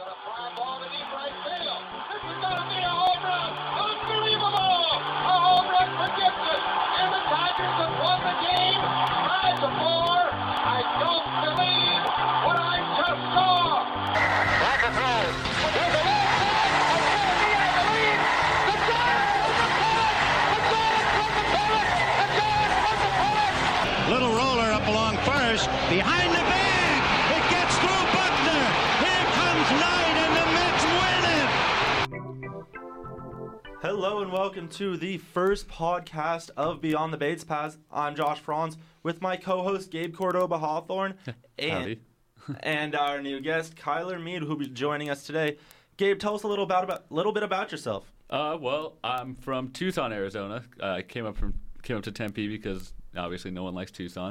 got a fly ball to deep right field. This is going to be a home run. Unbelievable! A home run for Gibson. And the Tigers have won the game 5-4. I don't believe what I just saw. Back and throw. There's a left side. It's going to be, I believe, the Giants from the pullet. The Giants from the pullet. The Giants from the pullet. Little roller up along first. Behind the bag. It gets through Buckner. Here comes Knight and the Mets win it. Hello and welcome to the first podcast of Beyond the Bates Pass. I'm Josh Franz with my co-host Gabe Cordoba Hawthorne and our new guest Kyler Mead, who will be joining us today. Gabe, tell us a little bit about yourself. Well, I'm from Tucson, Arizona. I came up to Tempe because obviously no one likes Tucson.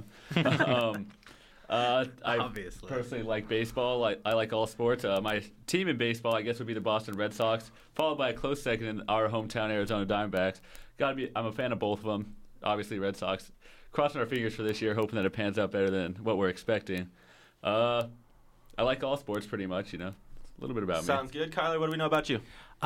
I Obviously. personally like baseball. I like all sports. My team in baseball, I guess, would be the Boston Red Sox, followed by a close second in our hometown Arizona Diamondbacks. I'm a fan of both of them. Obviously, Red Sox. Crossing our fingers for this year, hoping that it pans out better than what we're expecting. I like all sports pretty much. A little bit about me. Sounds good. Kyler, what do we know about you?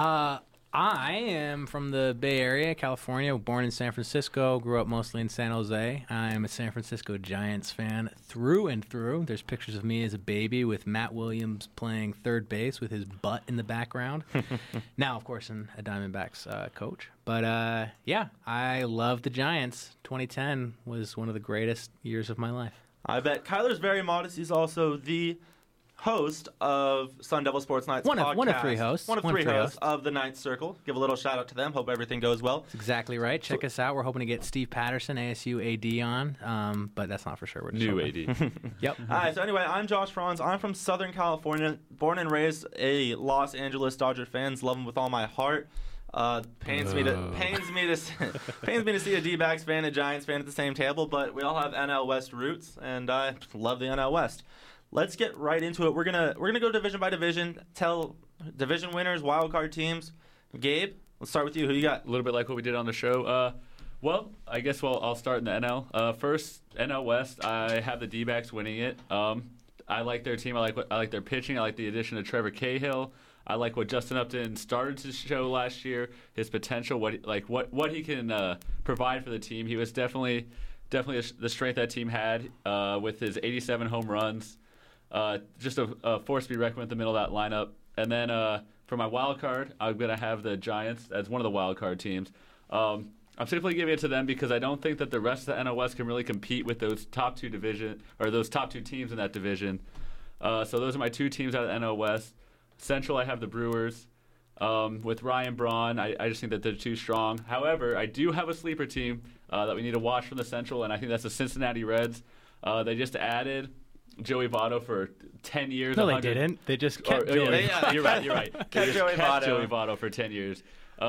I am from the Bay Area, California, born in San Francisco, grew up mostly in San Jose. I am a San Francisco Giants fan through and through. There's pictures of me as a baby with Matt Williams playing third base with his butt in the background. Now, of course, I'm a Diamondbacks coach. But, yeah, I love the Giants. 2010 was one of the greatest years of my life. I bet. Kyler's very modest. He's also the host of Sun Devil Sports Nights podcast. One of three hosts. One of three hosts of the Ninth Circle. Give a little shout out to them. Hope everything goes well. That's exactly right. Check us out. We're hoping to get Steve Patterson, ASU AD on, but that's not for sure. We're just New hoping. AD. Yep. All right, so anyway, I'm Josh Franz. I'm from Southern California, born and raised a Los Angeles Dodger fan. Love them with all my heart. Pains me to see a D-backs fan, a Giants fan at the same table, but we all have NL West roots, and I love the NL West. Let's get right into it. We're gonna go division by division, tell division winners, wild card teams. Gabe, let's start with you. Who you got? A little bit like what we did on the show. I guess I'll start in the NL. First, NL West, I have the D-backs winning it. I like their team. I like their pitching. I like the addition of Trevor Cahill. I like what Justin Upton started to show last year, his potential, what he can provide for the team. He was definitely the strength that team had with his 87 home runs. Just a force to be reckoned with in the middle of that lineup. And then for my wild card, I'm going to have the Giants as one of the wild card teams. I'm simply giving it to them because I don't think that the rest of the NL West can really compete with those top two teams in that division. So those are my two teams out of the NL West. Central, I have the Brewers. With Ryan Braun, I just think that they're too strong. However, I do have a sleeper team that we need to watch from the Central, and I think that's the Cincinnati Reds. They just added Joey Votto for 10 years. No, they didn't. They just kept Joey. Yeah, you're right. Kept Joey Votto for 10 years.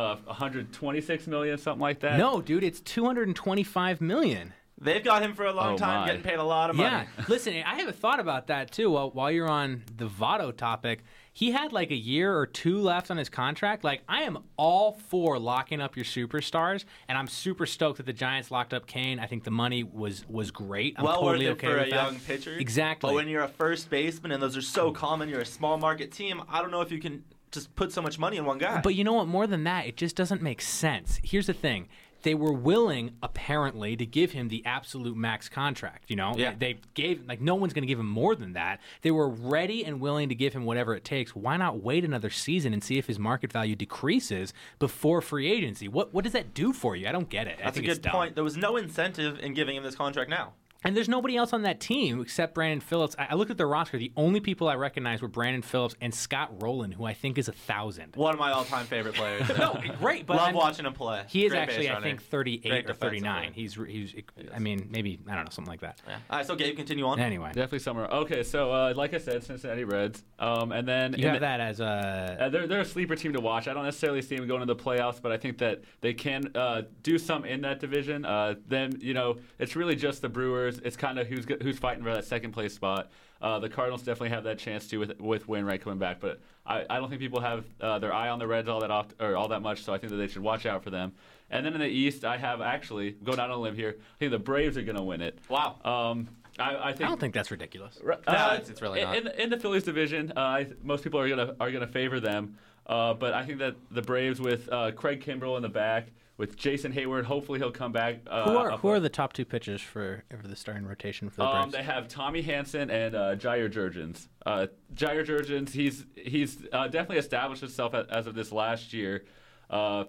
126 million, something like that. No, dude, it's $225 million. They've got him for a long time, getting paid a lot of money. Yeah, listen, I have a thought about that too. While you're on the Votto topic, he had like a year or two left on his contract. Like, I am all for locking up your superstars, and I'm super stoked that the Giants locked up Kane. I think the money was great. I'm totally worth it okay for with a that. young pitcher. Exactly. But when you're a first baseman, and those are so common, you're a small market team, I don't know if you can just put so much money in one guy. But you know what? More than that, it just doesn't make sense. Here's the thing. They were willing, apparently, to give him the absolute max contract. Yeah. They gave, no one's going to give him more than that. They were ready and willing to give him whatever it takes. Why not wait another season and see if his market value decreases before free agency? What does that do for you? I don't get it. That's a good point. There was no incentive in giving him this contract now. And there's nobody else on that team except Brandon Phillips. I looked at their roster. The only people I recognized were Brandon Phillips and Scott Rowland, who I think is 1,000. One of my all-time favorite players. No, great. But love watching him play. He is Great actually, base I runner. think, 38 or 39. He's I mean, maybe, I don't know, something like that. Yeah. All right, so Gabe, continue on. Anyway. Definitely somewhere. Okay, so like I said, Cincinnati Reds. And then You have that as a... they're a sleeper team to watch. I don't necessarily see them going to the playoffs, but I think that they can do some in that division. Then, it's really just the Brewers. It's kind of who's fighting for that second place spot. The Cardinals definitely have that chance too with Wainwright coming back, but I don't think people have their eye on the Reds all that much. So I think that they should watch out for them. And then in the East, I have actually going out on a limb here. I think the Braves are going to win it. Wow. I I don't think that's ridiculous. No, it's really not. In the Phillies division, most people are gonna favor them, but I think that the Braves with Craig Kimbrell in the back, with Jason Hayward, hopefully he'll come back. Who are the top two pitchers for the starting rotation for the Braves? They have Tommy Hansen and Jair Jurgens. Jair Jurgens, he's definitely established himself as of this last year. I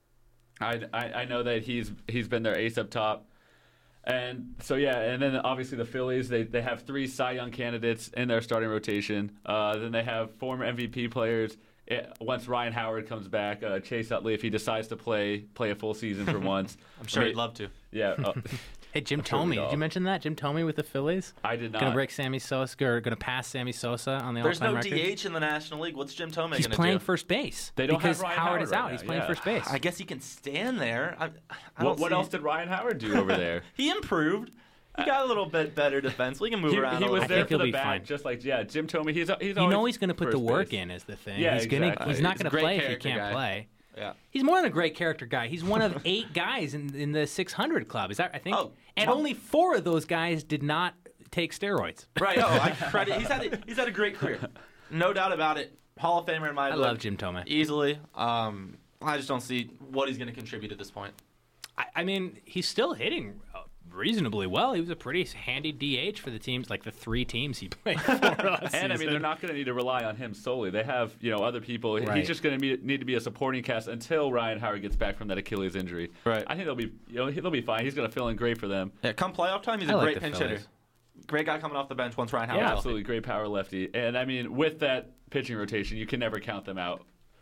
know that he's been their ace up top. And so, yeah, and then obviously the Phillies, they have 3 Cy Young candidates in their starting rotation. Then they have former MVP players. Once Ryan Howard comes back, Chase Utley, if he decides to play a full season for once. I'm sure he'd love to. Yeah. Hey, Jim Thome. Did you mention that? Jim Thome with the Phillies? I did not. Going to break Sammy Sosa, or going to pass Sammy Sosa on the There's all-time no record? DH in the National League. What's Jim Thome going to do? He's playing first base. They don't because have Ryan Howard is Howard out. right He's now, playing yeah. first base. I guess he can stand there. I don't What see- else did Ryan Howard do over there? He improved. He got a little bit better defense. We can move around. He a was little there think for he'll the be back, fine. just like Jim Thome. He's You know he's going to put the first work base. in is the thing. Yeah, he's exactly. He's not He's going a to great play if he character can't guy. play. Yeah. He's more than a great character guy. He's one of 8 guys in the 600 club. Is that I think? Oh, and well- only 4 of those guys did not take steroids. Right. Oh, I credit. He's had a great career. No doubt about it. Hall of Famer in my I book. love Jim Thome. Easily. I just don't see what he's going to contribute at this point. I mean, he's still hitting reasonably well. He was a pretty handy DH for the teams, like the 3 teams he played for last And I mean, season. they're not going to need to rely on him solely. They have, other people. Right. He's just going to need to be a supporting cast until Ryan Howard gets back from that Achilles injury. Right. I think they'll be fine. He's going to fill in great for them. Yeah, come playoff time, he's I a like great the pinch Phillies. hitter. Great guy coming off the bench once Ryan Howard. Yeah, absolutely great power lefty. And I mean, with that pitching rotation, you can never count them out.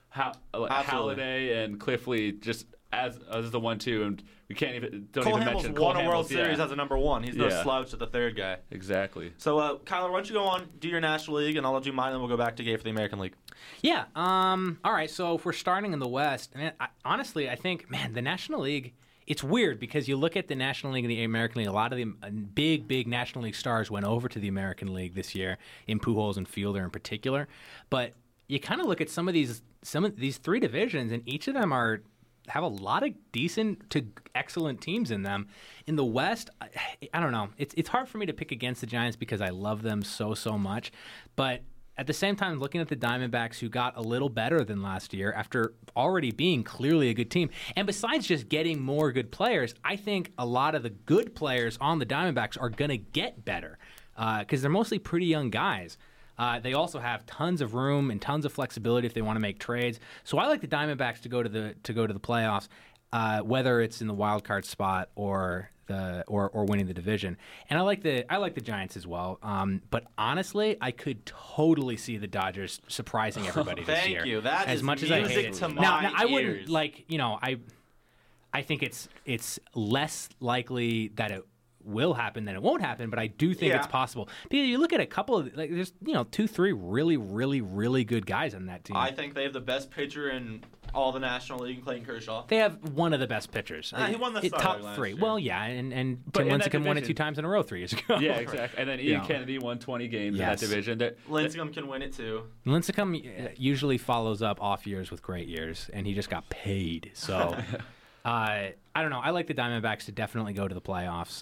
Halliday and Cliff Lee just as the 1-2, and we can't even Cole even Hamels mention Cole won a World Hamels, Series as a number 1. He's no Yeah. slouch at the 3rd guy. Exactly. So, Kyler, why don't you go on, do your National League, and I'll do mine, and we'll go back to Gabe for the American League. Yeah. All right. So if we're starting in the West, man, honestly, I think, the National League. It's weird because you look at the National League and the American League. A lot of the big National League stars went over to the American League this year, in Pujols and Fielder in particular. But you kind of look at some of these 3 divisions, and each of them have a lot of decent to excellent teams in them. In the West, I don't know. It's hard for me to pick against the Giants because I love them so much, but at the same time, looking at the Diamondbacks, who got a little better than last year after already being clearly a good team, and besides just getting more good players, I think a lot of the good players on the Diamondbacks are going to get better because they're mostly pretty young guys. They also have tons of room and tons of flexibility if they want to make trades. So I like the Diamondbacks to go to the playoffs, whether it's in the wild card spot or winning the division. And I like the Giants as well. But honestly, I could totally see the Dodgers surprising everybody this year. Thank you. That as is much as I music hate it. to Now, my I wouldn't ears. I think it's less likely that it will happen than it won't happen, but I do think Yeah. it's possible. Because you look at a couple of there's 2-3 really good guys on that team. I think they have the best pitcher in all the National League, Clayton Kershaw. They have one of the best pitchers. He won the Cy top Young last 3. year. Well, yeah, and But Tim in that Lincecum won it division- 2 times in a row 3 years ago. Yeah, exactly. And then Ian Yeah. Kennedy won 20 games Yes. in that division. Lincecum can win it too. Lincecum usually follows up off years with great years, and he just got paid. So, I don't know. I like the Diamondbacks to definitely go to the playoffs.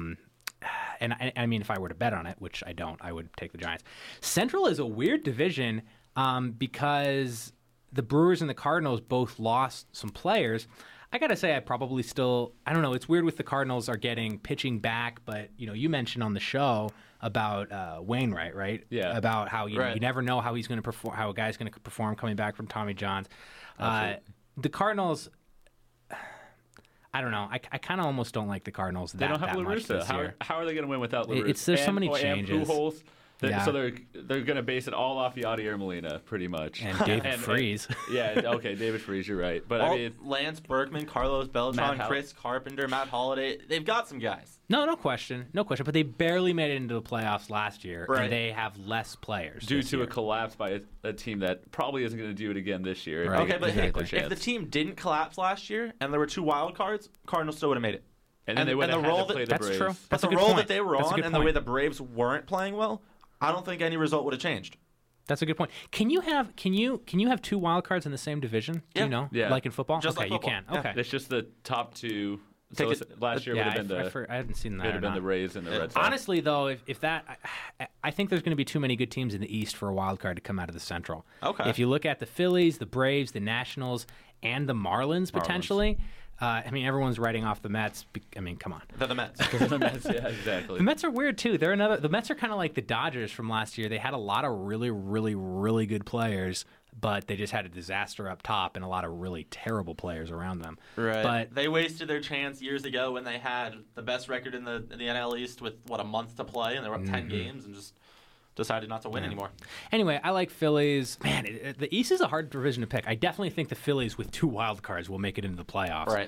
And I mean, if I were to bet on it, which I don't, I would take the Giants. Central is a weird division because the Brewers and the Cardinals both lost some players. I got to say, I probably still, I don't know, it's weird with the Cardinals are getting pitching back, but, you mentioned on the show about Wainwright, right? Yeah. About how you Right. never know how he's going to perform, how a guy's going to perform coming back from Tommy John's. Absolutely. The Cardinals, I don't know. I kind of almost don't like the Cardinals They don't have that much LaRussa. this How year. are they going to win without LaRussa? There's so many And changes. Pujols. Yeah. So they're going to base it all off Yadier Molina, pretty much. And David Freese. Yeah, okay, David Freese, you're right. But I mean, Lance Berkman, Carlos Beltran, Matt Chris Carpenter, Matt Holliday. They've got some guys. No question. But they barely made it into the playoffs last year, Right. and they have less players due this to year. a collapse by a team that probably isn't going to do it again this year. Right. Okay, but exactly. if the team didn't collapse last year and there were 2 wild cards, Cardinals still would have made it. And then they would and have the had role to play the That's Braves. true. But That's a the good role point. that they were That's a on good and the way point. the Braves weren't playing well, I don't think any result would have changed. That's a good point. Can you have 2 wild cards in the same division? Do Yeah. you know? Yeah. Like in football? Just okay, like football. you can. Yeah. Okay. It's just the top 2 So last year would have been I haven't seen that. Would have been the Rays and the Red Sox. Honestly, though, if that, I think there's going to be too many good teams in the East for a wild card to come out of the Central. Okay. If you look at the Phillies, the Braves, the Nationals, and the Marlins potentially. I mean, everyone's writing off the Mets. I mean, come on. They're the Mets. The Mets, yeah, exactly. The Mets are weird too. The Mets are kind of like the Dodgers from last year. They had a lot of really, really, really good players, but they just had a disaster up top and a lot of really terrible players around them. Right. But they wasted their chance years ago when they had the best record in the NL East with a month to play, and they were up 10 games and just decided not to win anymore. Anyway, I like Phillies. Man, the East is a hard division to pick. I definitely think the Phillies with 2 wild cards will make it into the playoffs. Right.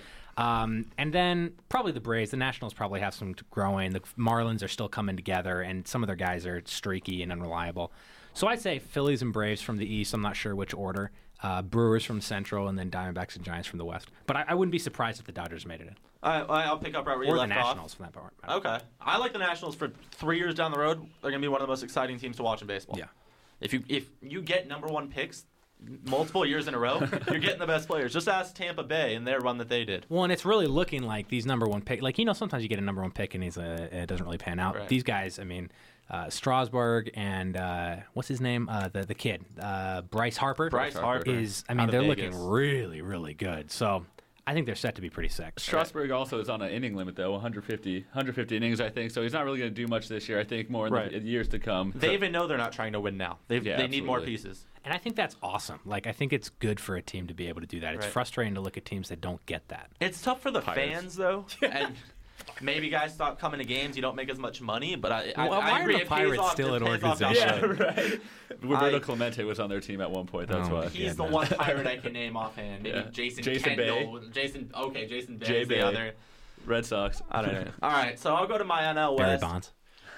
And then probably the Braves. The Nationals probably have some growing. The Marlins are still coming together, and some of their guys are streaky and unreliable. So I'd say Phillies and Braves from the East. I'm not sure which order. Brewers from Central, and then Diamondbacks and Giants from the West. But I wouldn't be surprised if the Dodgers made it in. I'll pick up right where you Or the left Nationals, off. for that part. Okay. I like the Nationals for 3 years down the road. They're going to be one of the most exciting teams to watch in baseball. Yeah. If you get number 1 picks multiple years in a row, you're getting the best players. Just ask Tampa Bay and their run that they did. Well, and it's really looking like these number 1 pick. Like, sometimes you get a number 1 pick and it doesn't really pan out. Right. These guys, I mean, Strasburg and what's his name? The kid, Bryce Harper. Bryce Harper. They're Vegas. looking really, really good. So I think they're set to be pretty sick. Strasburg also is on an inning limit, though, 150 innings, I think. So he's not really going to do much this year. I think more in the years to come. They even know they're not trying to win now. They need more absolutely. pieces. And I think that's awesome. Like, I think it's good for a team to be able to do that. It's Right. frustrating to look at teams that don't get that. It's tough for the Pirates. fans, though. And maybe guys stop coming to games. You don't make as much money. But I Why agree. are the It pays Pirates off- still it an pays off down organization? the road. right. Roberto Clemente was on their team at one point. That's Oh, why. He's the man. one Pirate I can name offhand. Maybe Yeah. Jason Jason Kendall. Jason Bay Jay is the Bay. other. Red Sox. I don't know. All right, so I'll go to my NL Barry West. Bonds.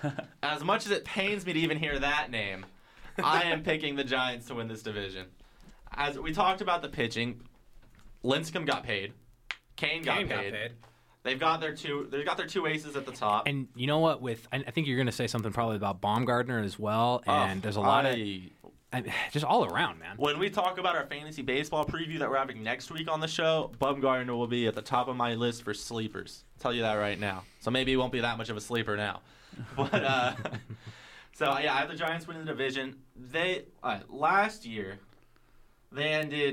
As much as it pains me to even hear that name, I am picking the Giants to win this division. As we talked about the pitching, Lincecum got paid. Kane got paid. They've got their two aces at the top. And you know what? I think you're going to say something probably about Baumgartner as well. And there's a lot of just all around, man. When we talk about our fantasy baseball preview that we're having next week on the show, Baumgartner will be at the top of my list for sleepers. I'll tell you that right now. So maybe he won't be that much of a sleeper now. But so yeah, I have the Giants winning the division. Last year they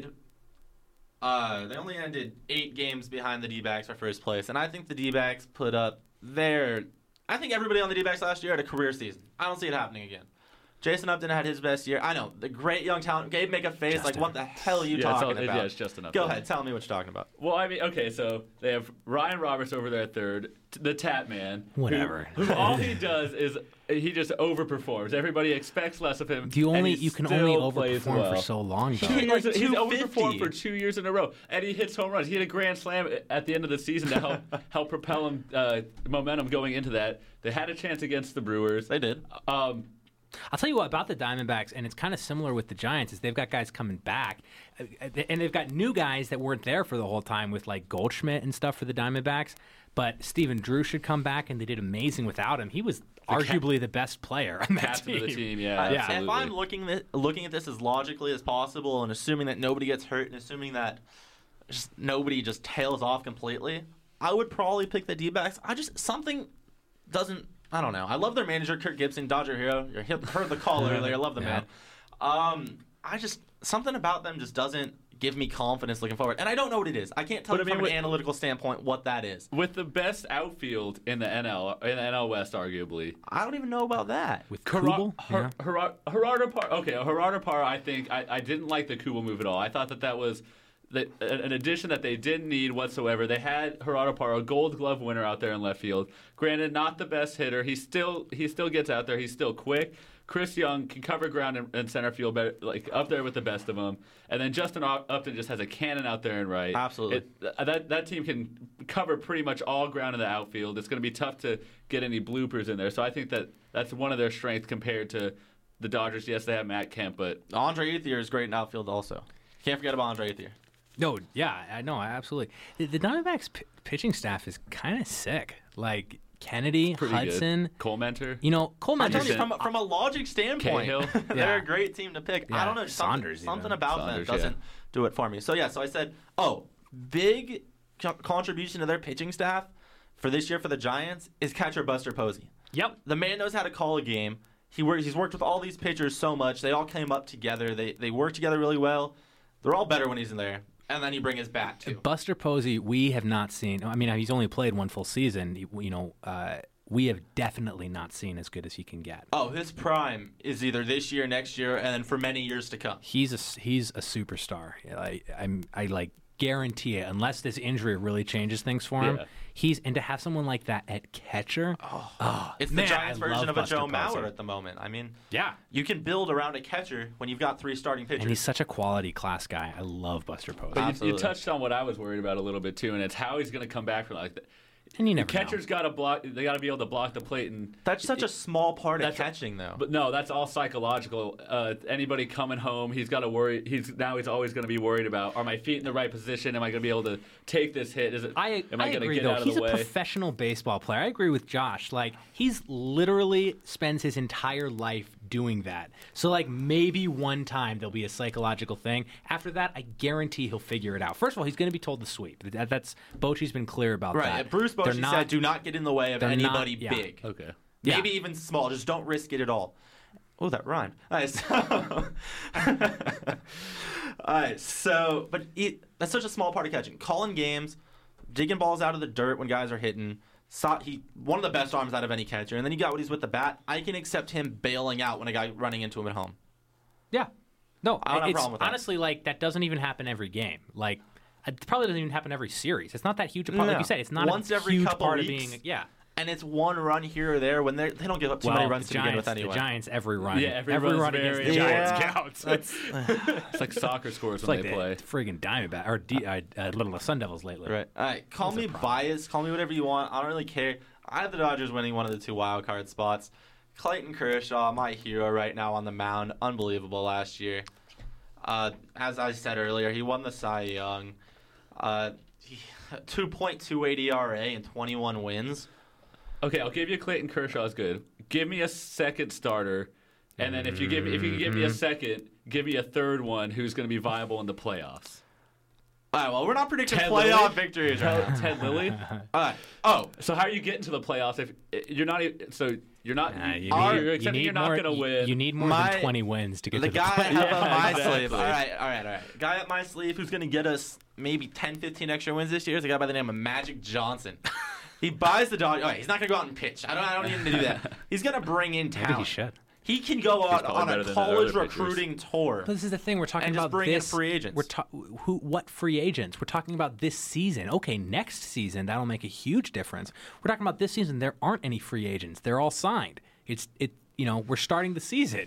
only ended 8 games behind the D-backs for first place, and I think the D-backs put up I think everybody on the D-backs last year had a career season. I don't see it happening again. Jason Upton had his best year. I know, the great young talent. Gabe make a face Justin. like, what the hell are you talking about? Yeah, it's Justin Upton. Go ahead, tell me what you're talking about. Well, I mean, okay, so they have Ryan Roberts over there at third, the Tap Man. Whatever. Who all he does is he just overperforms. Everybody expects less of him. You can only plays overperform well. for so long, though. He- like He's 250. overperformed for 2 years in a row, and he hits home runs. He had a grand slam at the end of the season to help propel him momentum going into that. They had a chance against the Brewers. They did. I'll tell you what about the Diamondbacks, and it's kind of similar with the Giants, is they've got guys coming back, and they've got new guys that weren't there for the whole time with like Goldschmidt and stuff for the Diamondbacks. But Steven Drew should come back, and they did amazing without him. He was arguably the best player on that Captain team. of the team, yeah. Yeah. Absolutely. If I'm looking at this as logically as possible and assuming that nobody gets hurt and assuming that nobody just tails off completely, I would probably pick the D-backs. Something doesn't... I don't know. I love their manager, Kirk Gibson, Dodger hero. You heard the call earlier. I love the man. Something about them just doesn't give me confidence looking forward. And I don't know what it is. I can't tell you from an analytical standpoint what that is. With the best outfield in the NL West, arguably. I don't even know about that. With Kubel? Gerardo Parra. Okay, Gerardo Parra. I think I didn't like the Kubel move at all. I thought that was an addition that they didn't need whatsoever. They had Gerardo Parra, a Gold Glove winner, out there in left field. Granted, not the best hitter. He still gets out there. He's still quick. Chris Young can cover ground in center field, better, like up there with the best of them. And then Justin Upton just has a cannon out there and right. Absolutely. That team can cover pretty much all ground in the outfield. It's going to be tough to get any bloopers in there. So I think that's one of their strengths compared to the Dodgers. Yes, they have Matt Kemp, but Andre Ethier is great in outfield also. Can't forget about Andre Ethier. No, yeah, I know, absolutely. The Diamondbacks pitching staff is kind of sick. Like Kennedy, pretty Hudson, good. Cole Mentor. Cole I'm telling you, Mentor. from a logic standpoint, Cahill. they're Yeah. a great team to pick. Yeah, I don't know, Saunders something even. about Saunders, them doesn't do it for me. So I said, big contribution to their pitching staff for this year for the Giants is catcher Buster Posey. Yep. The man knows how to call a game. He's worked with all these pitchers so much. They all came up together. They work together really well. They're all better when he's in there. And then you bring his bat, too. Buster Posey, we have not seen. I mean, he's only played one full season. We have definitely not seen as good as he can get. Oh, his prime is either this year, next year, and then for many years to come. He's a superstar. I guarantee it. Unless this injury really changes things for him, and to have someone like that at catcher. It's man, the Giants' I version love of a Buster Joe Posey. Mauer at the moment. I mean, Yeah. you can build around a catcher when you've got 3 starting pitchers. And he's such a quality class guy. I love Buster Posey. But you Absolutely. touched on what I was worried about a little bit too, and it's how he's going to come back from like that. And you never Catcher's got to block. They got to be able to block the plate, and That's such a small part of that's- catching, though. But no, that's all psychological. Anybody coming home, he's got to worry. He's always going to be worried about: are my feet in the right position? Am I going to be able to take this hit? Am I going to agree, get though. out of He's the a way? professional baseball player. I agree with Josh. Like, he's literally spends his entire life doing that. So, like, maybe one time there'll be a psychological thing. After that, I guarantee he'll figure it out. First of all, he's going to be told to sweep. That's Bochy's been clear about right. that. Bruce They're Bochy not- said, do not get in the way of they're not- anybody yeah. big. Okay. Yeah. Maybe even small. Just don't risk it at all. Oh, that rhymed. All right, but that's such a small part of catching. Calling games, digging balls out of the dirt when guys are hitting. One of the best arms out of any catcher. And then you got what he's with the bat. I can accept him bailing out when a guy running into him at home. Yeah. No, I don't have a it's problem with that. honestly, like, that doesn't even happen every game. Like, it probably doesn't even happen every series. It's not that huge a part. No. Like you said, it's not Once a every huge couple part weeks. of being. Yeah. And it's one run here or there when they don't give up too many runs the to begin with Giants, anyway. the Giants, every run. Yeah, every run run's against the very Giants important. counts. It's like soccer scores It's when like they play. the friggin' Diamondback or Little Sun Devils lately. Right. All right. Call me biased. Call me whatever you want. I don't really care. I have the Dodgers winning one of the 2 wild card spots. Clayton Kershaw, my hero right now on the mound. Unbelievable last year. As I said earlier, he won the Cy Young. 2.28 ERA and 21 wins. Okay, I'll give you Clayton Kershaw's good. Give me a second starter, and then if you can give me a second, give me a third one who's going to be viable in the playoffs. All right. Well, we're not predicting Ted playoff Lilly? victories right now. Ted Lilly. All right. Oh, So how are you getting to the playoffs if you're not? You're not. You're accepting you're not more, going to win. You need more My- than 20 wins to get the to the guy playoffs. up my exactly. sleeve. All right. Guy up my sleeve who's going to get us maybe 10, 15 extra wins this year is a guy by the name of Magic Johnson. He buys the Dodgers. He's not going to go out and pitch. I don't need him to do that. He's going to bring in talent. Maybe he should. He can go out probably on better a than college other pitchers. recruiting tour. But this is the thing we're talking And just about. bring in This free agents. What free agents? We're talking about this season. Okay, next season that'll make a huge difference. We're talking about this season. There aren't any free agents. They're all signed. We're starting the season.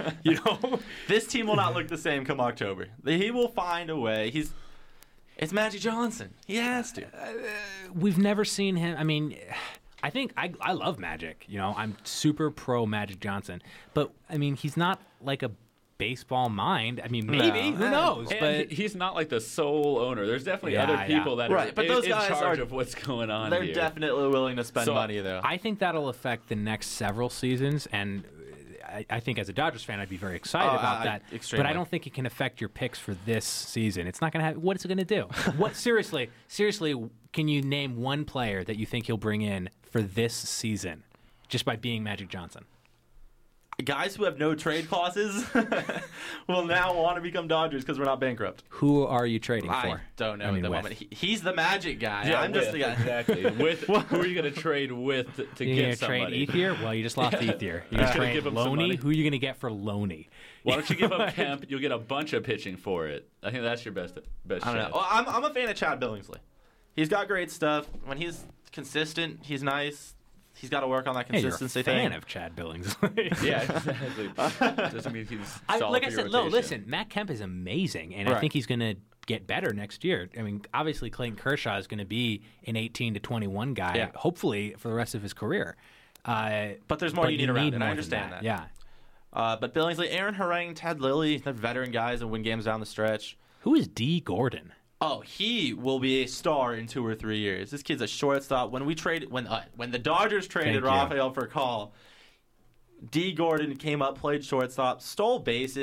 This team will not look the same come October. He will find a way. It's Magic Johnson. He has to. We've never seen him. I mean, I think I love Magic. I'm super pro Magic Johnson, but I mean, he's not like a baseball mind. I mean, maybe No. who knows? And But he's not like the sole owner. There's definitely Yeah, other people that Right, are but those in guys charge are- of what's going on They're here. definitely willing to spend So, money, though. I think that'll affect the next several seasons, and I think as a Dodgers fan, I'd be very excited about that. extremely. But I don't think it can affect your picks for this season. It's not going to have. What is it going to do? What seriously? Can you name one player that you think he'll bring in for this season, just by being Magic Johnson? Guys who have no trade clauses will now want to become Dodgers because we're not bankrupt. Who are you trading for? I don't know I mean, at the with. moment. He's the Magic guy. Yeah, I'm just the guy. exactly. Who are you going to trade with to You're get going to somebody? trade Ethier? Well, you just lost Ethier. You're going Gonna to trade give him some Loney? money. Who are you going to get for Loney? Why don't you give up Kemp? You'll get a bunch of pitching for it. I think that's your best I don't shot. know. Well, I'm a fan of Chad Billingsley. He's got great stuff. When he's consistent, he's nice. He's got to work on that Hey, you're a consistency fan thing. of Chad Billingsley. Yeah, exactly. Doesn't mean he's solid like I for your said, no, rotation. listen, Matt Kemp is amazing, and I Right. think he's going to get better next year. I mean, obviously Clayton Kershaw is going to be an 18 to 21 guy, Yeah. hopefully for the rest of his career. But there's more you need around it. more I than understand that. Yeah. But Billingsley, Aaron Harang, Ted Lilly, they're veteran guys that win games down the stretch. Who is D. Gordon? Oh, he will be a star in 2 or 3 years. This kid's a shortstop. When the Dodgers traded Thank you. Rafael Furcal, D. Gordon came up, played shortstop, stole bases.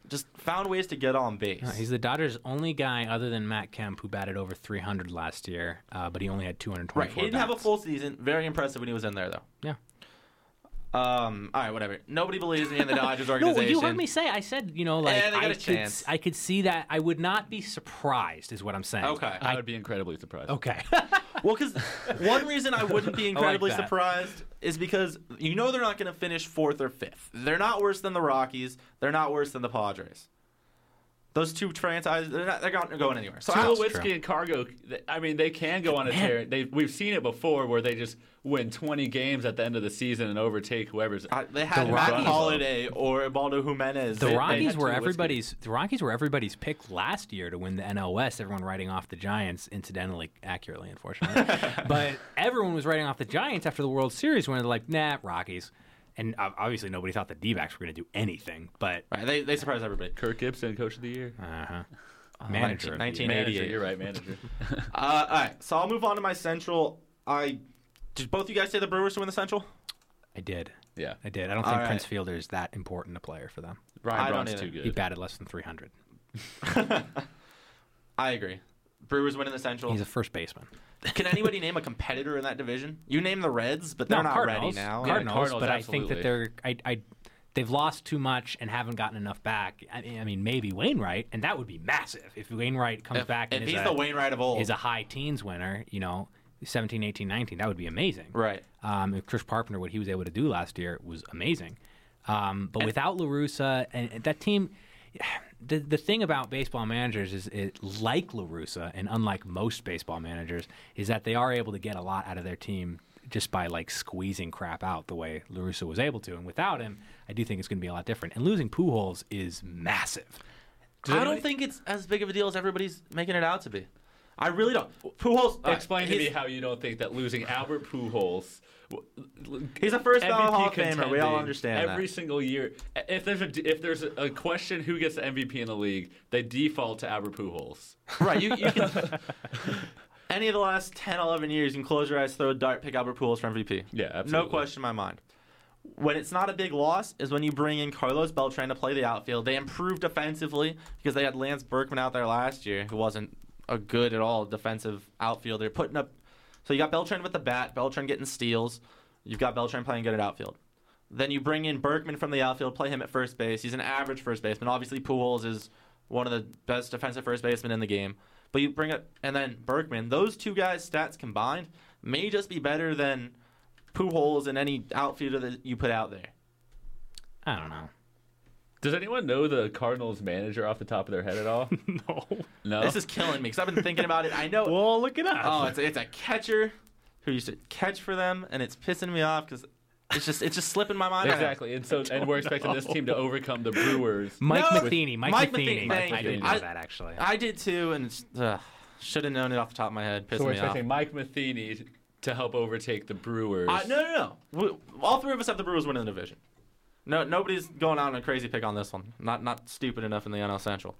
just found ways to get on base. He's the Dodgers' only guy other than Matt Kemp who batted over 300 last year, but he only had 224 Right. He didn't have a bats. full season. Very impressive when he was in there, though. Yeah. All right, whatever. Nobody believes me in the Dodgers No, organization. you heard me say. I said, like they got a chance. I could see that. I would not be surprised, is what I'm saying. Okay. I would be incredibly surprised. Okay. Well, because one reason I wouldn't be incredibly that. surprised is because they're not going to finish 4th or 5th. They're not worse than the Rockies. They're not worse than the Padres. Those two franchises, they're not going anywhere. So Tulowitzki and Cargo, I mean, they can go on a tear. We've seen it before where they just win 20 games at the end of the season and overtake whoever's. they had The Matt Rockies- Holiday or Baldo Jimenez. The They Rockies had were Tulowitzki. everybody's pick last year to win the NL West. Everyone writing off the Giants, incidentally, accurately, unfortunately. But everyone was writing off the Giants after the World Series when they're like, nah, Rockies. And obviously nobody thought the D-backs were going to do anything. But Right, they surprised everybody. Kirk Gibson, Coach of the Year. manager. 1988. Manager, you're right, manager. All right, so I'll move on to my Central. Did both you guys say the Brewers to win the Central? I did. Yeah. I did. I don't All think right. Prince Fielder is that important a player for them. I Ryan don't Braun's either. too He good. batted less than 300. I agree. Brewers winning the Central. He's a first baseman. Can anybody name a competitor in that division? You name the Reds, but they're not Cardinals. ready now. Cardinals, Cardinals, but I think that absolutely. they've lost too much and haven't gotten enough back. I mean, maybe Wainwright, and that would be massive if Wainwright comes back and If is he's a, the Wainwright of old. is a high teens winner, 17, 18, 19, that would be amazing. Right. If Chris Carpenter, what he was able to do last year was amazing. But without La Russa and that team, the thing about baseball managers is, like La Russa and unlike most baseball managers, is that they are able to get a lot out of their team just by squeezing crap out the way La Russa was able to. And without him, I do think it's going to be a lot different. And losing Pujols is massive. I don't think it's as big of a deal as everybody's making it out to be. I really don't. Pujols. Explain to me how you don't think that losing Albert Pujols. He's a first ballot MVP Hall of Famer. We all contending understand every that. single year. If there's a question who gets the MVP in the league, they default to Albert Pujols. Right. You can. Any of the last 10, 11 years, you can close your eyes, throw a dart, pick Albert Pujols for MVP. Yeah, absolutely. No question in my mind. When it's not a big loss is when you bring in Carlos Beltran to play the outfield. They improved defensively because they had Lance Berkman out there last year, who wasn't a good at all defensive outfielder. Putting up, so you got Beltran with the bat, Beltran getting steals. You've got Beltran playing good at outfield. Then you bring in Berkman from the outfield, play him at first base. He's an average first baseman. Obviously, Pujols is one of the best defensive first basemen in the game. But you bring it, and then Berkman. Those two guys' stats combined may just be better than Pujols and any outfielder that you put out there. I don't know. Does anyone know the Cardinals manager off the top of their head at all? No. This is killing me because I've been thinking about it. I know. Well, look it up. Oh, it's a catcher who used to catch for them, and it's pissing me off because it's just slipping my mind. right now. Exactly, and we're expecting this team to overcome the Brewers. Mike No, Matheny. Mike Matheny, thank I didn't you. know that, actually. I did too, and should have known it off the top of my head. Pissing So we're me off. expecting Mike Matheny to help overtake the Brewers. No. All three of us have the Brewers winning the division. No, nobody's going out on a crazy pick on this one. Not stupid enough in the NL Central.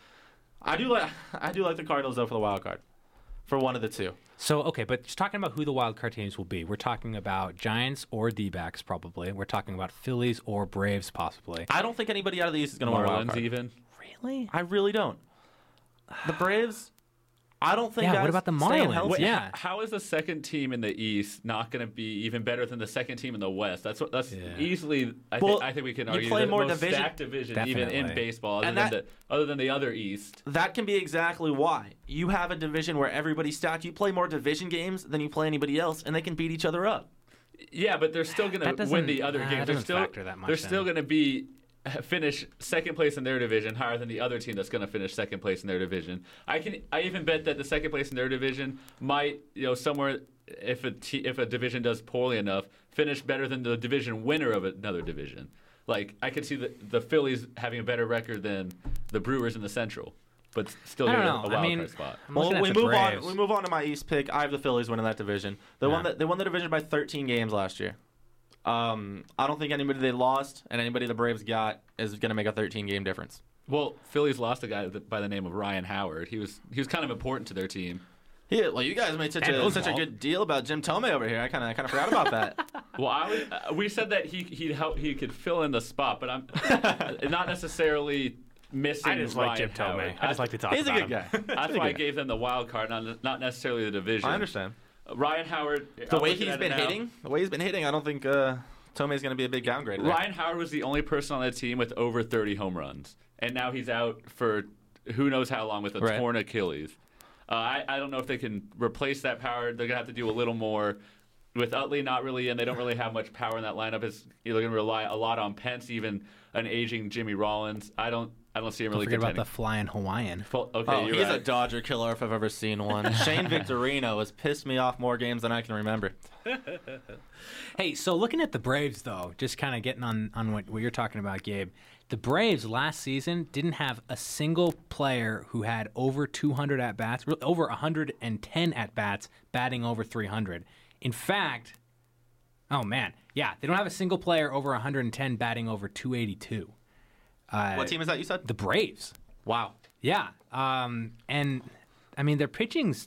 I do like the Cardinals though for the wild card, for one of the two. So, okay, but just talking about who the wild card teams will be, we're talking about Giants or D-backs probably. We're talking about Phillies or Braves possibly. I don't think anybody out of the East is going to win a wild Marlins card. even. Really? I really don't. The Braves. I don't think. Yeah, guys what about the staying Marlins? healthy. Yeah. How is the second team in the East not going to be even better than the second team in the West? That's Yeah. easily. I think we can you argue play the more most division- stacked division even in Definitely. baseball, And other than the other East. That can be exactly why. You have a division where everybody's stacked. You play more division games than you play anybody else, and they can beat each other up. Yeah, but they're still going That to win doesn't- the other that games. They're doesn't still factor that much they're in. still going to finish second place in their division higher than the other team that's going to finish second place in their division. I even bet that the second place in their division might, somewhere if a division does poorly enough, finish better than the division winner of another division. Like I could see the Phillies having a better record than the Brewers in the Central, but still I getting don't a know. I wild mean, card spot. I'm looking at we the move on. Braves. We move on to my East pick. I have the Phillies winning that division. They won the division by 13 games last year. I don't think anybody they lost and anybody the Braves got is going to make a 13-game difference. Well, Phillies lost a guy by the name of Ryan Howard. He was kind of important to their team. Yeah, well, you guys made such a good deal about Jim Thome over here. I kind of forgot about that. Well, we said that he could fill in the spot, but I'm not necessarily missing I just like Ryan Jim Tomei. Howard. I just like to talk He's a about good him. guy. That's why I gave them the wild card, not necessarily the division. I understand. Ryan Howard. The I'm way looking he's at been it now. hitting, I don't think Tomei's going to be a big downgrade. There. Ryan Howard was the only person on that team with over 30 home runs, and now he's out for who knows how long with a Right. torn Achilles. I don't know if they can replace that power. They're going to have to do a little more. With Utley not really in, they don't really have much power in that lineup. They're going to rely a lot on Pence, even an aging Jimmy Rollins. I don't see him Don't really forget about contending. the flying Hawaiian. Okay, you're he's right. a Dodger killer if I've ever seen one. Shane Victorino has pissed me off more games than I can remember. Hey, so looking at the Braves, though, just kind of getting on what you're talking about, Gabe. The Braves last season didn't have a single player who had over 200 at-bats, over 110 at-bats, batting over 300. In fact, oh, man, yeah, they don't have a single player over 110 batting over 282. What team is that you said? The Braves. Wow. Yeah, and, I mean, their pitching's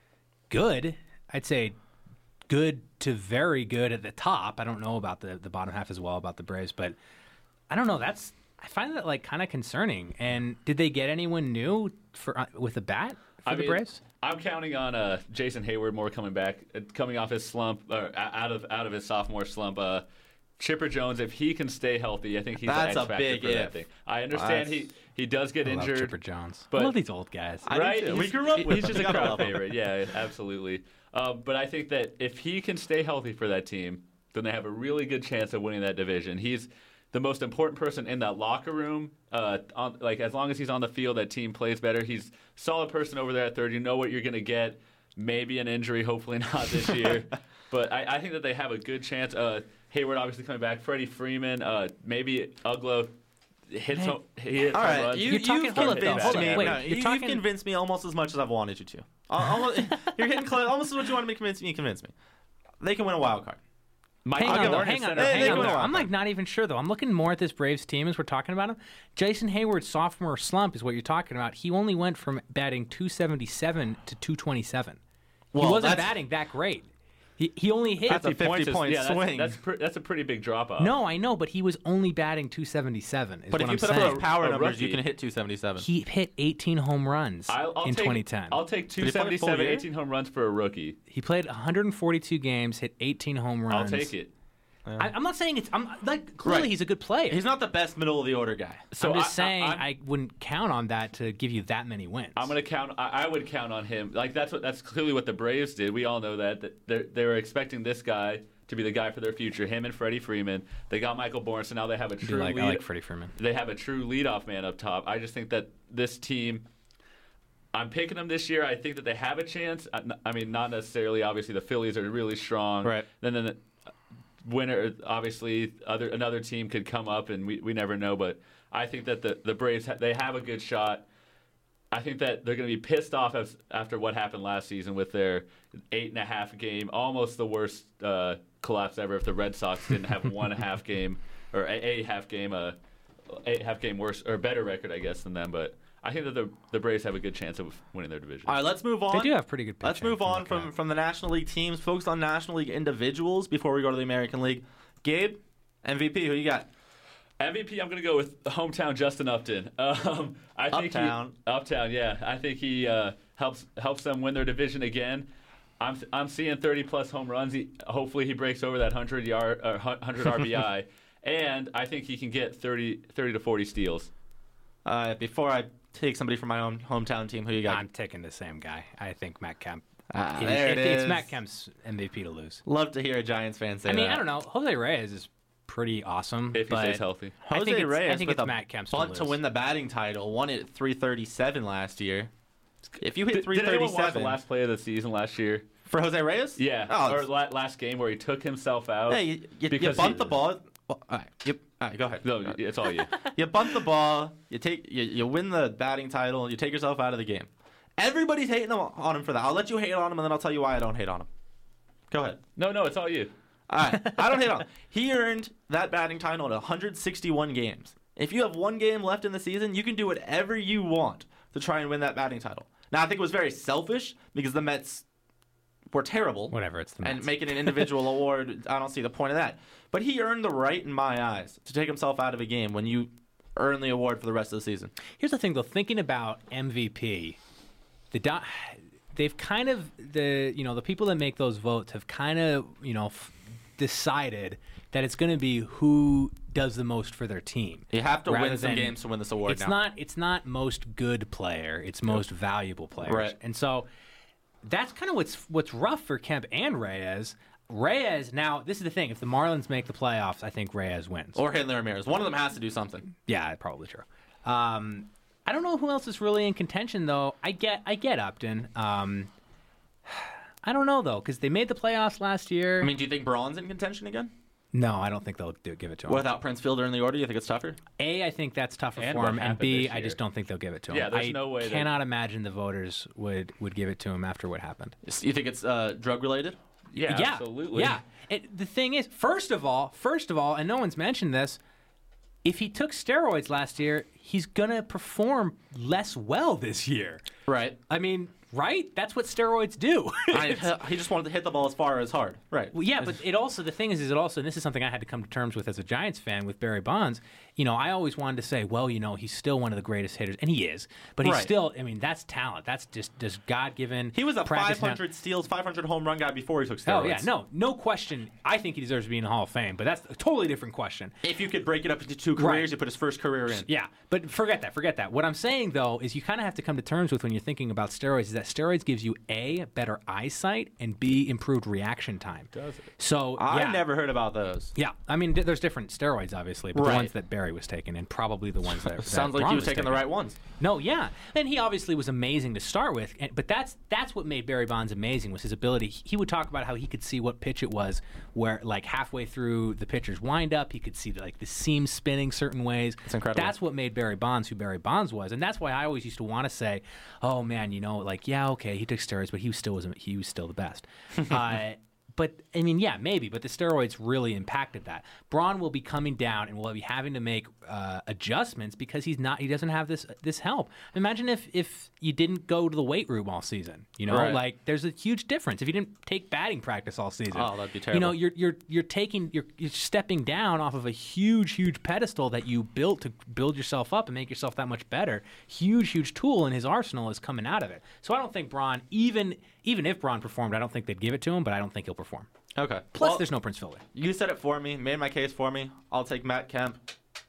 good. I'd say good to very good at the top. I don't know about the bottom half as well about the Braves, but I don't know. I find that like kind of concerning. And did they get anyone new for with a bat for the Braves? I'm counting on Jason Hayward more coming back, coming off his slump, or out of his sophomore slump. Chipper Jones, if he can stay healthy, I think he's That's the a X factor big for that if. thing. I understand he does get I love injured. Chipper Jones. but- I love these old guys. I do Right? too. We grew up with He's him. just We a gotta crowd love him. favorite. Yeah, absolutely. But I think that if he can stay healthy for that team, then they have a really good chance of winning that division. He's the most important person in that locker room. As long as he's on the field, that team plays better. He's a solid person over there at third. You know what you're going to get. Maybe an injury, hopefully not this year. But I think that they have a good chance. Hayward obviously coming back. Freddie Freeman, maybe Uglo hits home All home right, runs. you've talking- hold convinced on, me. wait, No, you're you've talking- convinced me almost as much as I've wanted you to. You're getting close. Almost as much as you wanted me to convince me. They can win a wild card. Hang on, though, hang on, They hang on. go There. on. I'm like not even sure though. I'm looking more at this Braves team as we're talking about him. Jason Hayward's sophomore slump is what you're talking about. He only went from batting 277 to 227. He Well, wasn't that's- batting that great. He only hit. That's a 50 points 50-point is, swing. That's a pretty big drop off. No, I know, but he was only batting 277. Is But if what you I'm put saying. up those power A numbers, you rookie. can hit 277. He hit 18 home runs I'll in take, 2010. I'll take he play a full 277, year? 18 home runs for a rookie. He played 142 games, hit 18 home runs. I'll take it. I'm not saying it's. I'm like clearly Right. he's a good player. He's not the best middle of the order guy. So I'm just saying I'm- I wouldn't count on that to give you that many wins. I'm gonna count. I would count on him. Like that's clearly what the Braves did. We all know that they were expecting this guy to be the guy for their future. Him and Freddie Freeman. They got Michael Bourne, so now they have a true I lead. like Freddie Freeman. They have a true leadoff man up top. I just think that this team. I'm picking them this year. I think that they have a chance. I mean, not necessarily. Obviously, the Phillies are really strong. Right. Then the winner, obviously, another team could come up, and we never know. But I think that the Braves they have a good shot. I think that they're going to be pissed off after what happened last season with their 8.5 game, almost the worst collapse ever. If the Red Sox didn't have one half game or a half game, 8.5 game worse or better record, I guess, than them. But I think that the Braves have a good chance of winning their division. All right, let's move on. They do have pretty good pitching. Let's move on from the National League teams. Focus on National League individuals before we go to the American League. Gabe, MVP, who you got? MVP, I'm going to go with hometown Justin Upton. I think Uptown, yeah. I think he helps them win their division again. I'm seeing 30+ home runs. Hopefully he breaks over that 100 RBI, and I think he can get 30 to 40 steals. Before I take somebody from my own hometown team, who you got? I'm taking the same guy. I think Matt Kemp. There it It's is. Matt Kemp's MVP to lose. Love to hear a Giants fan say I mean, that. I don't know. Jose Reyes is pretty awesome. If he but stays healthy. I think it's, Reyes I think with it's a Matt Kemp's bunt to to lose. win the batting title. Won it at 337 last year. If you hit Did anyone watch the 337 last play of the season last year? for Jose Reyes, Yeah, Oh, or last game where he took himself out. hey, you because bunt the ball. Well, all right, go ahead. No, it's all you. You bunt the ball. You win the batting title. You take yourself out of the game. Everybody's hating on him for that. I'll let you hate on him, and then I'll tell you why I don't hate on him. Go ahead. No, it's all you. All right, I don't hate on him. He earned that batting title in 161 games. If you have one game left in the season, you can do whatever you want to try and win that batting title. Now, I think it was very selfish because the Mets were terrible. Whatever, it's the And Mets. make it an individual award, I don't see the point of that. But he earned the right, in my eyes, to take himself out of a game when you earn the award for the rest of the season. Here's the thing, though. Thinking about MVP, they've kind of the people that make those votes have kind of decided that it's going to be who does the most for their team. You have to rather win some than- games to win this award. It's not most good player. It's most valuable player. Right. And so that's kind of what's rough for Kemp and Reyes. Reyes, now, this is the thing. If the Marlins make the playoffs, I think Reyes wins. Or Hanley Ramirez. One of them has to do something. Yeah, probably true. I don't know who else is really in contention, though. I get Upton. I don't know, though, because they made the playoffs last year. I mean, do you think Braun's in contention again? No, I don't think they'll give it to him. Without Prince Fielder in the order, you think it's tougher? A, I think that's tougher And for what him, and happened B, this I year. just don't think they'll give it to him. Yeah, there's no way I that- cannot imagine the voters would give it to him after what happened. You think it's drug-related? Yeah, Yeah, absolutely. Yeah. The thing is, first of all, and no one's mentioned this, if he took steroids last year, he's going to perform less well this year. Right. I mean, right? That's what steroids do. He just wanted to hit the ball as far as hard. Right. Well, yeah, but the thing is and this is something I had to come to terms with as a Giants fan with Barry Bonds. I always wanted to say, well, he's still one of the greatest hitters, and he is. But he's Right. still, that's talent. That's just God-given. He was a practice. 500 steals, 500 home run guy before he took steroids. Oh, yeah, no question. I think he deserves to be in the Hall of Fame, but that's a totally different question. If you could break it up into two careers, Right. you put his first career in. Yeah, but forget that. What I'm saying, though, is you kind of have to come to terms with when you're thinking about steroids is that steroids gives you, A, better eyesight, and B, improved reaction time. Does it? So, I never heard about those. Yeah, I mean, there's different steroids, obviously, but Right. the ones that Barry was taking, and probably the ones that Sounds that like Braun he was taking the right ones. No, yeah, and he obviously was amazing to start with, but that's what made Barry Bonds amazing was his ability. He would talk about how he could see what pitch it was, where like halfway through the pitcher's windup, he could see the seam spinning certain ways. That's incredible. That's what made Barry Bonds who Barry Bonds was, and that's why I always used to want to say, "Oh man, yeah, okay, he took steroids, but he was still the best." But I mean, yeah, maybe. But the steroids really impacted that. Braun will be coming down and will be having to make adjustments because he doesn't have this help. Imagine if you didn't go to the weight room all season. Right. Like there's a huge difference. If you didn't take batting practice all season, Oh, that'd be terrible. you're stepping down off of a huge pedestal that you built to build yourself up and make yourself that much better. Huge tool in his arsenal is coming out of it. So I don't think Braun, even if Braun performed, I don't think they'd give it to him, but I don't think he'll perform. Okay. Plus, Well, there's no Prince Fielder. you said it for me, made my case for me. I'll take Matt Kemp.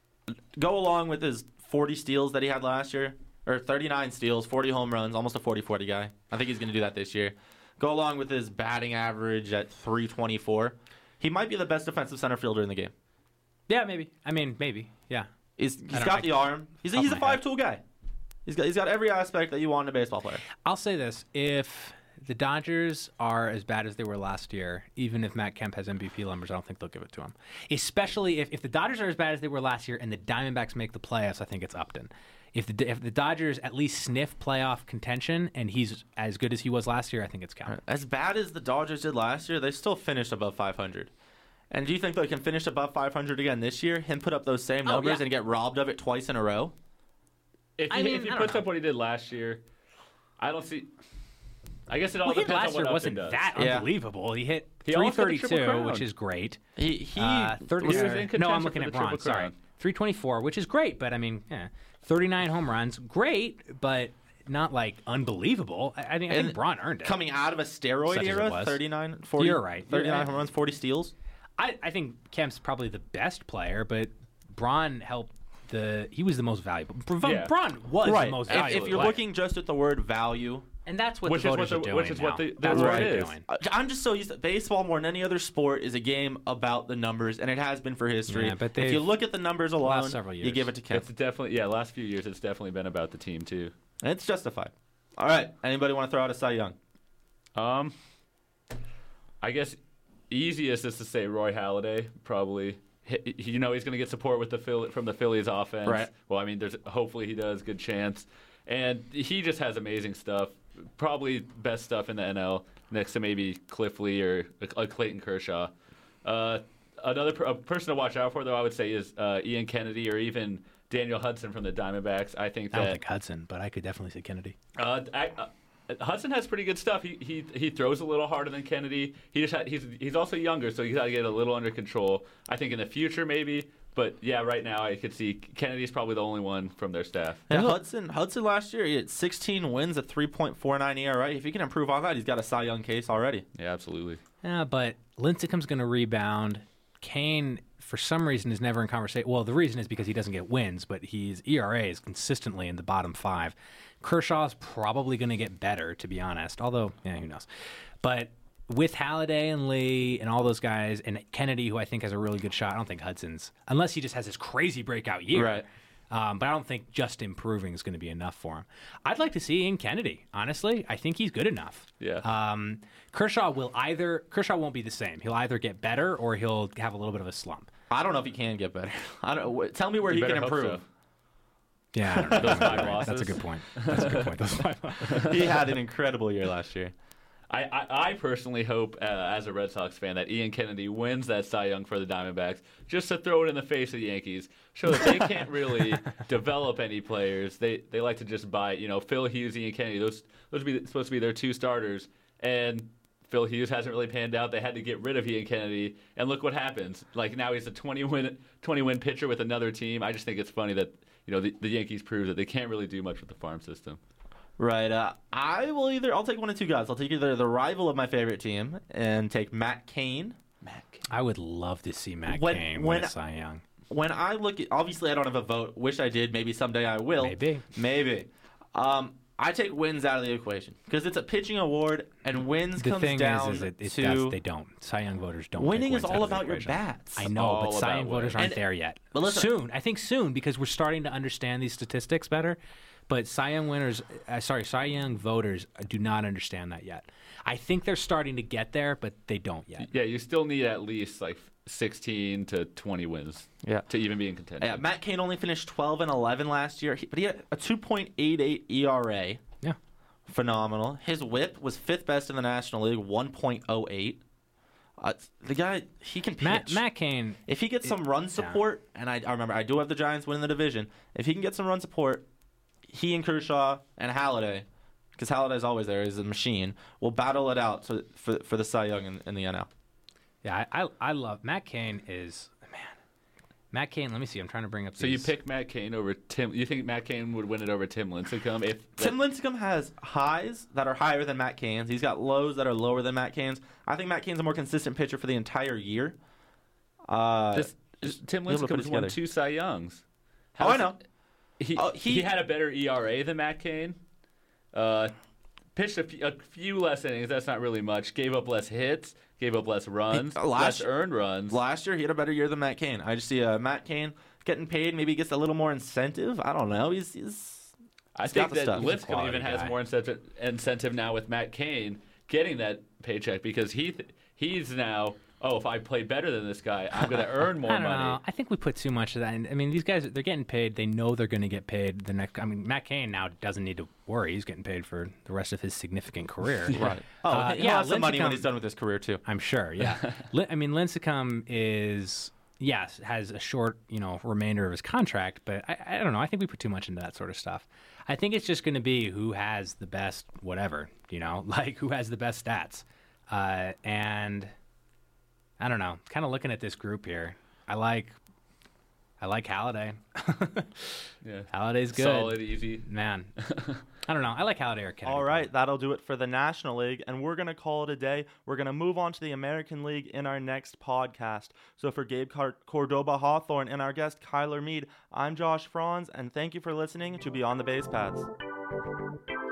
Go along with his 40 steals that he had last year, or 39 steals, 40 home runs, almost a 40-40 guy. I think he's going to do that this year. Go along with his batting average at 324. He might be the best defensive center fielder in the game. Yeah, maybe. I mean, maybe. Yeah. He's don't got know. the arm. He's Off a my head. five-tool guy. He's got every aspect that you want in a baseball player. I'll say this. If the Dodgers are as bad as they were last year, even if Matt Kemp has MVP numbers, I don't think they'll give it to him. Especially if the Dodgers are as bad as they were last year and the Diamondbacks make the playoffs, I think it's Upton. If the Dodgers at least sniff playoff contention and he's as good as he was last year, I think it's Kemp. As bad as the Dodgers did last year, they still finished above 500. And do you think they can finish above 500 again this year? Him put up those same numbers yeah. and get robbed of it twice in a row? If I he, mean, if he I don't puts know. up what he did last year, I I guess it all Well, he depends last on year what wasn't Upton does. that Yeah. unbelievable. He hit He almost got the 332, Triple Crown. which is great. He 30, was in no, I'm contention looking for at the Braun. Triple Sorry, Crown. 324, which is great, but I mean, 39 home runs, great, but not like unbelievable. I think And Braun earned it. coming out of a steroid Such as it era, was. 39, 40, You're right. 39 You're home runs, 40 steals. I think Kemp's probably the best player, but Braun helped he was the most valuable. Yeah. Braun was the most valuable. If you're player. looking just at the word value, and that's what Which the is voters what are the- doing which is what now. the That's award what they're is. doing. I'm just so used to baseball more than any other sport is a game about the numbers, and it has been for history. Yeah, but if you they've- look at the numbers alone, several you years. give it to Kemp. It's definitely last few years it's definitely been about the team too. And it's justified. All right. Anybody want to throw out a Cy Young? I guess easiest is to say Roy Halladay. Probably, he's going to get support with from the Phillies offense. Right. Well, I mean, hopefully he does. Good chance, and he just has amazing stuff. Probably best stuff in the NL, next to maybe Cliff Lee or Clayton Kershaw. Another person to watch out for, though, I would say is Ian Kennedy or even Daniel Hudson from the Diamondbacks. I think I don't that think Hudson, but I could definitely say Kennedy. Hudson has pretty good stuff. He throws a little harder than Kennedy. He's also younger, so he's got to get a little under control. I think in the future maybe, But yeah, right now I could see Kennedy's probably the only one from their staff. Yeah, Hudson last year, he had 16 wins, a 3.49 ERA. If he can improve on that, he's got a Cy Young case already. Yeah, absolutely. Yeah, but Lincecum's going to rebound. Kane, for some reason, is never in conversation. Well, the reason is because he doesn't get wins, but his ERA is consistently in the bottom 5. Kershaw's probably going to get better, to be honest. Although, who knows? But with Halladay and Lee and all those guys, and Kennedy, who I think has a really good shot, I don't think Hudson's, unless he just has this crazy breakout year. Right. But I don't think just improving is going to be enough for him. I'd like to see Ian Kennedy, honestly. I think he's good enough. Yeah. Kershaw won't be the same. He'll either get better or he'll have a little bit of a slump. I don't know if he can get better. Tell me where he can better hope improve. so. Yeah, I don't know. Those 5 losses. That's a good point. Those 5 losses. He had an incredible year last year. I personally hope, as a Red Sox fan, that Ian Kennedy wins that Cy Young for the Diamondbacks, just to throw it in the face of the Yankees, show that they can't really develop any players. They like to just buy, Phil Hughes, Ian Kennedy. Those are supposed to be their 2 starters, and Phil Hughes hasn't really panned out. They had to get rid of Ian Kennedy, and look what happens. Like now he's a 20-win pitcher with another team. I just think it's funny that the Yankees prove that they can't really do much with the farm system. Right. I'll take one of 2 guys. I'll take either the rival of my favorite team and take Matt Cain. I would love to see Matt Cain win a Cy Young. When I look at, obviously I don't have a vote. Wish I did. Maybe someday I will. Maybe. I take wins out of the equation because it's a pitching award, and wins comes down to they don't. Cy Young voters don't. Winning take wins is all about your bats. I know, but Cy Young voters aren't there yet. But listen, I think soon, because we're starting to understand these statistics better. But Cy Young voters do not understand that yet. I think they're starting to get there, but they don't yet. Yeah, you still need at least 16 to 20 wins to even be in contention. Yeah, Matt Cain only finished 12-11 last year, but he had a 2.88 ERA. Yeah. Phenomenal. His whip was 5th best in the National League, 1.08. The guy, he can pitch. Matt Cain. If he gets some run support, and I remember I do have the Giants winning the division, if he can get some run support, he and Kershaw and Halladay, because Halladay's always there, is a machine, will battle it out for the Cy Young in the NL. Yeah, I love Matt Cain. Matt Cain, let me see. I'm trying to bring up So you pick Matt Cain over Tim. You think Matt Cain would win it over Tim Lincecum? Tim Lincecum has highs that are higher than Matt Cain's. He's got lows that are lower than Matt Cain's. I think Matt Cain's a more consistent pitcher for the entire year. Tim Lincecum's won 2 Cy Youngs. I know. He had a better ERA than Matt Cain. Pitched a few less innings. That's not really much. Gave up less hits. Gave up less runs. Less earned runs. Last year, he had a better year than Matt Cain. I just see Matt Cain getting paid. Maybe he gets a little more incentive. I don't know. I think that Lincecum even has more incentive now with Matt Cain getting that paycheck because he's now, if I play better than this guy, I'm going to earn more money. Know. I think we put too much of that in. I mean, these guys, they're getting paid. They know they're going to get paid the next. I mean, Matt Cain now doesn't need to worry. He's getting paid for the rest of his significant career. Right. He'll have some money when he's done with his career, too. I'm sure, yeah. I mean, Lincecum has a short, remainder of his contract, but I don't know. I think we put too much into that sort of stuff. I think it's just going to be who has the best whatever, who has the best stats. And I don't know. Kind of looking at this group here, I like Halladay. Yeah, Halladay's good. Solid, easy. Man, I don't know. I like Halladay or Kennedy. All right, that'll do it for the National League, and we're going to call it a day. We're going to move on to the American League in our next podcast. So for Gabe Cordoba Hawthorne and our guest Kyler Mead, I'm Josh Franz, and thank you for listening to Beyond the Base Paths.